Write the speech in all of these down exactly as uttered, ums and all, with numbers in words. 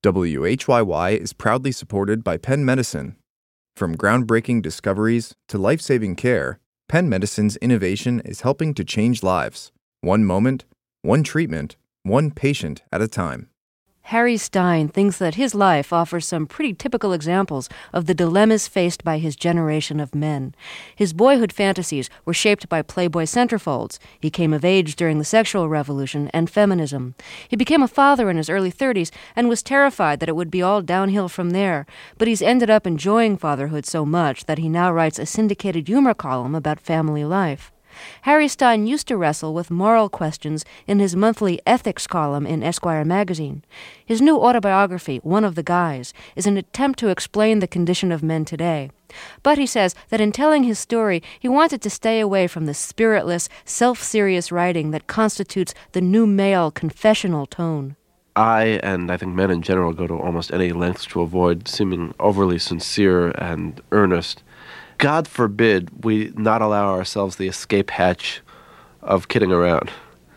W H Y Y is proudly supported by Penn Medicine. From groundbreaking discoveries to life-saving care, Penn Medicine's innovation is helping to change lives, one moment, one treatment, one patient at a time. Harry Stein thinks that his life offers some pretty typical examples of the dilemmas faced by his generation of men. His boyhood fantasies were shaped by Playboy centerfolds. He came of age during the sexual revolution and feminism. He became a father in his early thirties and was terrified that it would be all downhill from there. But he's ended up enjoying fatherhood so much that he now writes a syndicated humor column about family life. Harry Stein used to wrestle with moral questions in his monthly ethics column in Esquire magazine. His new autobiography, One of the Guys, is an attempt to explain the condition of men today. But he says that in telling his story, he wanted to stay away from the spiritless, self-serious writing that constitutes the new male confessional tone. I, and I think men in general, go to almost any lengths to avoid seeming overly sincere and earnest. God forbid we not allow ourselves the escape hatch of kidding around,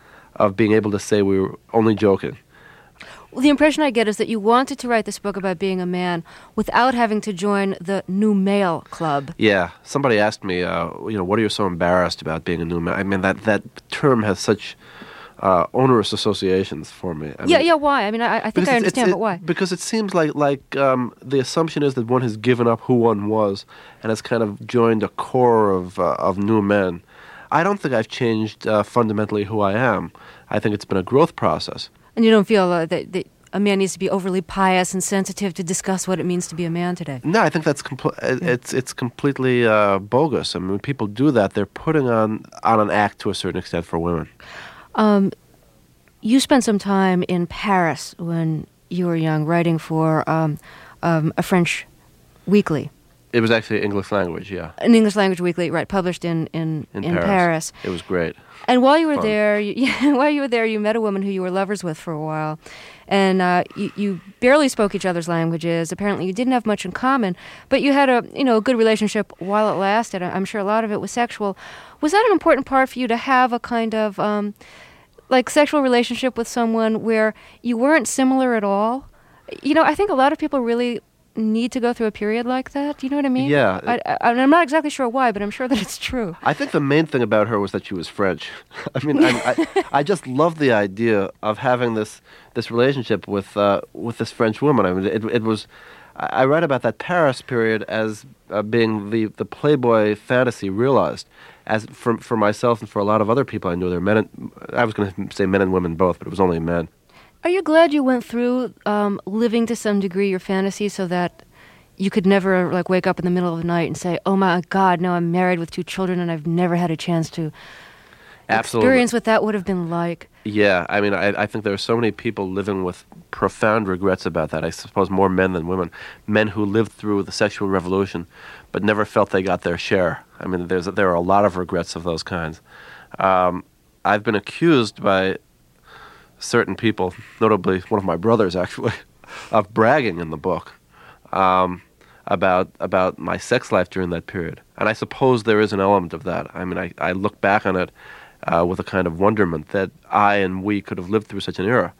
of being able to say we were only joking. Well, the impression I get is that you wanted to write this book about being a man without having to join the new male club. Yeah. Somebody asked me, uh, you know, what are you so embarrassed about being a new man? I mean, that, that term has such uh, onerous associations for me. I yeah, mean, yeah, why? I mean, I, I think I understand, it, but why? Because it seems like, like um, the assumption is that one has given up who one was and has kind of joined a core of, uh, of new men. I don't think I've changed uh, fundamentally who I am. I think it's been a growth process. And you don't feel uh, that, that a man needs to be overly pious and sensitive to discuss what it means to be a man today? No, I think that's compl- it's it's completely uh, bogus. I mean, when people do that, they're putting on, on an act to a certain extent for women. Um, you spent some time in Paris when you were young, writing for um, um, a French weekly. It was actually English language, yeah. An English language weekly, right? Published in in, in, in Paris. Paris. It was great. And while you were Fun. there, you, while you were there, you met a woman who you were lovers with for a while, and uh, you, you barely spoke each other's languages. Apparently, you didn't have much in common, but you had a you know a good relationship while it lasted. I'm sure a lot of it was sexual. Was that an important part for you to have a kind of um, like sexual relationship with someone where you weren't similar at all? You know, I think a lot of people really need to go through a period like that. Do you know what I mean? Yeah. I, I, I'm not exactly sure why, but I'm sure that it's true. I think the main thing about her was that she was French. I mean, I, I, I just loved the idea of having this this relationship with uh, with this French woman. I mean, it it was. I write about that Paris period as uh, being the, the Playboy fantasy realized. As for for myself and for a lot of other people I knew, there men. And, I was going to say men and women both, but it was only men. Are you glad you went through um, living to some degree your fantasy so that you could never like wake up in the middle of the night and say, "Oh my God, now I'm married with two children and I've never had a chance to Absolutely. experience what that would have been like"? Yeah, I mean, I, I think there are so many people living with profound regrets about that. I suppose more men than women. Men who lived through the sexual revolution but never felt they got their share. I mean, there's there are a lot of regrets of those kinds. Um, I've been accused by certain people, notably one of my brothers, actually, of bragging in the book um, about about my sex life during that period. And I suppose there is an element of that. I mean, I, I look back on it uh, with a kind of wonderment that I and we could have lived through such an era.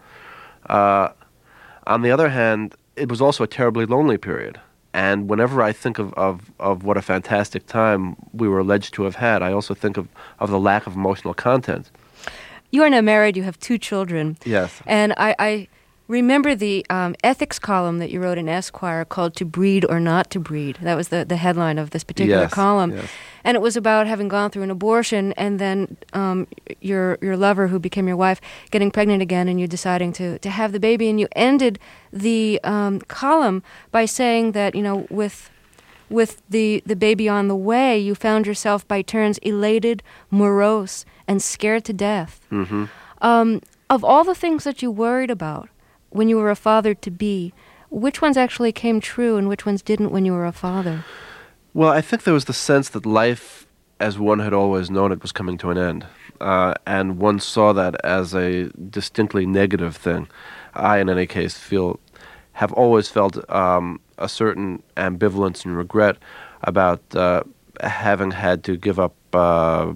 Uh, on the other hand, it was also a terribly lonely period. And whenever I think of, of, of what a fantastic time we were alleged to have had, I also think of, of the lack of emotional content. You are now married. You have two children. Yes. And I, I remember the um, ethics column that you wrote in Esquire called "To Breed or Not to Breed." That was the, the headline of this particular yes, column. Yes. And it was about having gone through an abortion and then um, your your lover, who became your wife, getting pregnant again and you deciding to, to have the baby. And you ended the um, column by saying that, you know, with with the, the baby on the way, you found yourself by turns elated, morose, and scared to death. Mm-hmm. Um, of all the things that you worried about when you were a father-to-be, which ones actually came true and which ones didn't when you were a father? Well, I think there was the sense that life, as one had always known it, was coming to an end. Uh, and one saw that as a distinctly negative thing. I, in any case, feel have always felt um, a certain ambivalence and regret about uh, having had to give up uh,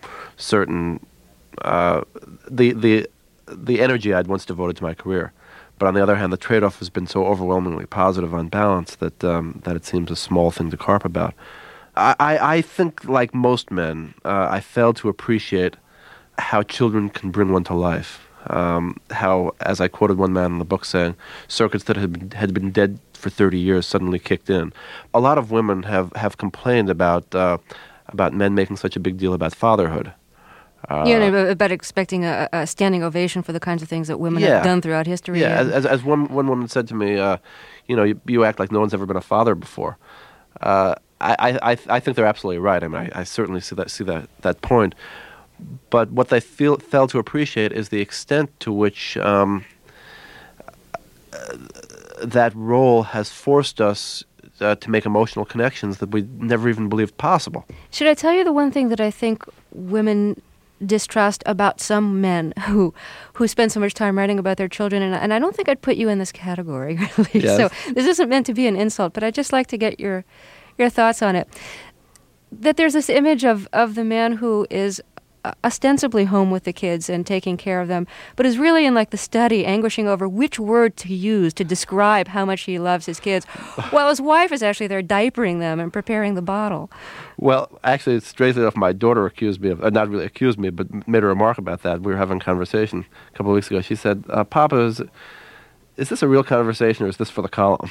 certain uh, the the the energy I'd once devoted to my career. But on the other hand, the trade-off has been so overwhelmingly positive on balance that um, that it seems a small thing to carp about. I, I, I think, like most men, uh, I fail to appreciate how children can bring one to life. Um, how, as I quoted one man in the book saying, circuits that had been, had been dead for thirty years suddenly kicked in. A lot of women have, have complained about uh, about men making such a big deal about fatherhood. Uh, yeah, and about expecting a, a standing ovation for the kinds of things that women yeah. have done throughout history. Yeah, as, as, as one, one woman said to me, uh, you know, you, you act like no one's ever been a father before. Uh, I, I, I think they're absolutely right. I mean, I, I certainly see that see that, that point. But what they feel, fail to appreciate is the extent to which um, uh, that role has forced us uh, to make emotional connections that we never even believed possible. Should I tell you the one thing that I think women distrust about some men who who spend so much time writing about their children? And, and I don't think I'd put you in this category, really. Yes. So this isn't meant to be an insult, but I'd just like to get your your thoughts on it. That there's this image of, of the man who is ostensibly home with the kids and taking care of them, but is really in like the study, anguishing over which word to use to describe how much he loves his kids, while his wife is actually there diapering them and preparing the bottle. Well, actually, strangely enough, my daughter accused me of, uh, not really accused me, but made a remark about that. We were having a conversation a couple of weeks ago. She said, uh, Papa, is, is this a real conversation or is this for the column?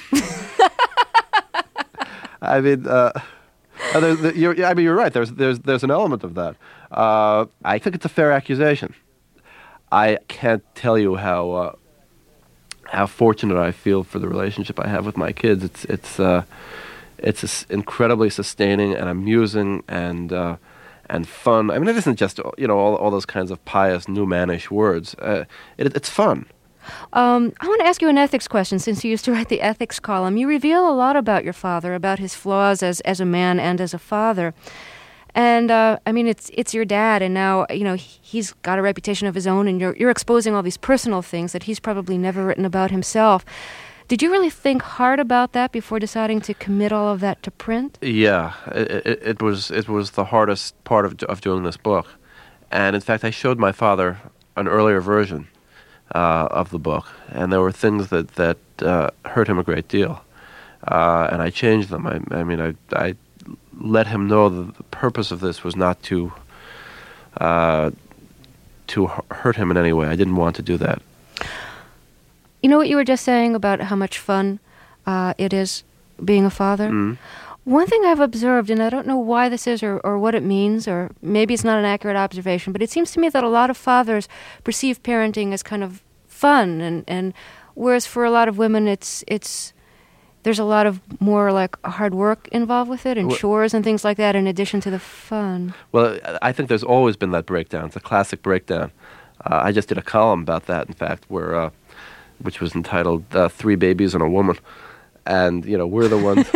I mean, uh, uh, there's, the, you're, I mean, you're right. There's, there's, there's an element of that. Uh, I think it's a fair accusation. I can't tell you how uh, how fortunate I feel for the relationship I have with my kids. It's it's uh, it's a, incredibly sustaining and amusing and uh, and fun. I mean, it isn't just you know all all those kinds of pious new mannish words. Uh, it, it's fun. Um, I want to ask you an ethics question, since you used to write the ethics column. You reveal a lot about your father, about his flaws as as a man and as a father. And, uh, I mean, it's it's your dad, and now, you know, he's got a reputation of his own, and you're you're exposing all these personal things that he's probably never written about himself. Did you really think hard about that before deciding to commit all of that to print? Yeah, it, it, it was it was the hardest part of of doing this book. And, in fact, I showed my father an earlier version uh, of the book, and there were things that, that uh, hurt him a great deal. Uh, and I changed them. I, I mean, I... I let him know that the purpose of this was not to uh, to hurt him in any way. I didn't want to do that. You know what you were just saying about how much fun uh, it is being a father? Mm. One thing I've observed, and I don't know why this is or, or what it means, or maybe it's not an accurate observation, but it seems to me that a lot of fathers perceive parenting as kind of fun, and, and whereas for a lot of women it's it's there's a lot of more like hard work involved with it and well, chores and things like that in addition to the fun. Well, I think there's always been that breakdown. It's a classic breakdown. Uh, I just did a column about that, in fact, where uh, which was entitled uh, Three Babies and a Woman. And, you know, we're the ones...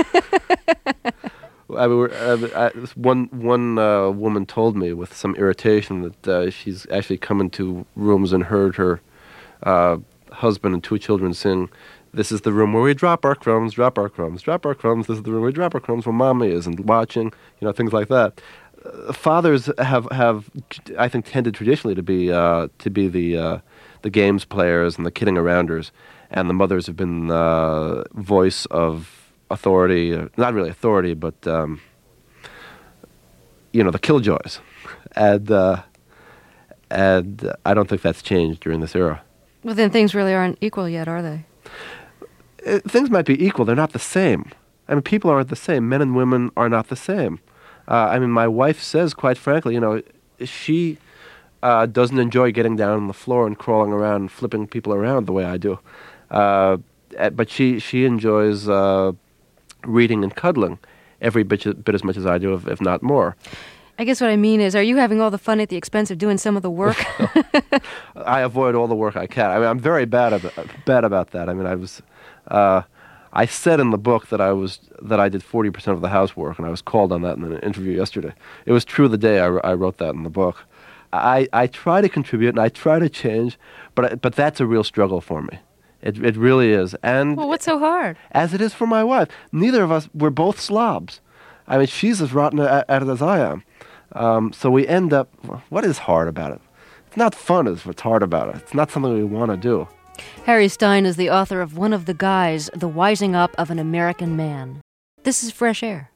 I mean, we're, uh, I, one one uh, woman told me with some irritation that uh, she's actually come into rooms and heard her uh, husband and two children sing, "This is the room where we drop our crumbs, drop our crumbs, drop our crumbs. This is the room where we drop our crumbs when Mommy isn't watching," you know, things like that. Uh, fathers have, have, I think, tended traditionally to be uh, to be the uh, the games players and the kidding arounders, and the mothers have been the uh, voice of authority, uh, not really authority, but um, you know, the killjoys, and uh, and I don't think that's changed during this era. Well, then things really aren't equal yet, are they? Uh, things might be equal. They're not the same. I mean, people aren't the same. Men and women are not the same. Uh, I mean, my wife says, quite frankly, you know, she uh, doesn't enjoy getting down on the floor and crawling around and flipping people around the way I do. Uh, but she she enjoys uh, reading and cuddling every bit, bit as much as I do, if, if not more. I guess what I mean is, are you having all the fun at the expense of doing some of the work? I avoid all the work I can. I mean, I'm very bad about, bad about that. I mean, I was... Uh, I said in the book that I was that I did forty percent of the housework, and I was called on that in an interview yesterday. It was true the day I, I wrote that in the book. I, I try to contribute and I try to change, but but that's a real struggle for me. It it really is. And well, what's so hard? As it is for my wife. Neither of us, we're both slobs. I mean, she's as rotten at, at it as I am. Um, so we end up, what is hard about it? It's not fun, it's what's hard about it. It's not something we want to do. Harry Stein is the author of One of the Guys, The Wising Up of an American Man. This is Fresh Air.